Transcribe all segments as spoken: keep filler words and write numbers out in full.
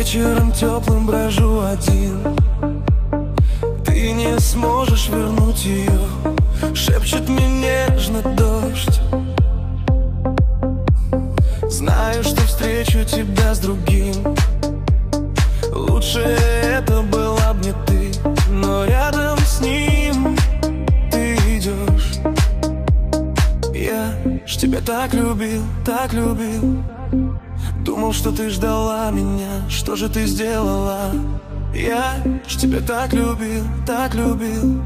Вечером теплым брожу один. Ты не сможешь вернуть ее, шепчет мне нежно дождь. Знаю, что встречу тебя с другим. Лучше это была б не ты, но рядом с ним ты идешь. Я ж тебя так любил, так любил. Думал, что ты ждала меня, что же ты сделала? Я ж тебя так любил, так любил.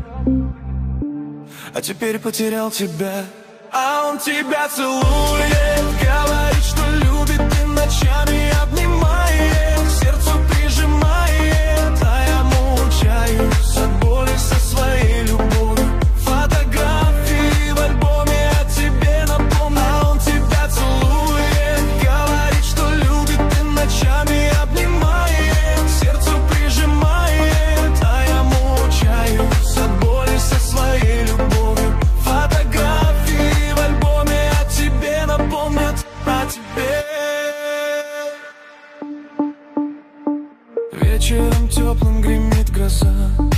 А теперь потерял тебя. А он тебя целует, говорит, что любит, и ночами обнимает, к сердцу прижимает. А я мучаюсь от боли со своей любовью. Фотографии в альбоме о тебе напомню. А он тебя целует, говорит, что любит, и ночами обнимает, к сердцу прижимает. А я мучаюсь от боли со своей любовью. Фотографии в альбоме о тебе напомнят о тебе. Вечером теплым гремит гроза.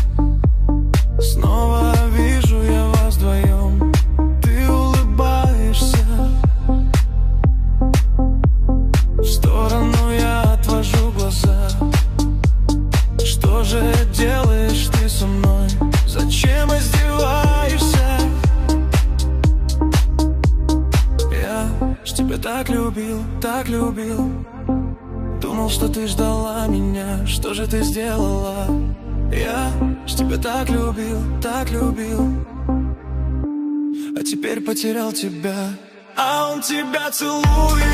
Снова вижу я вас вдвоем. Ты улыбаешься. В сторону я отвожу глаза. Что же делаешь ты со мной? Зачем издеваешься? Я ж тебя так любил, так любил. Думал, что ты ждала меня, что же ты сделала? Я ж тебя так любил, так любил. А теперь потерял тебя. А он тебя целует,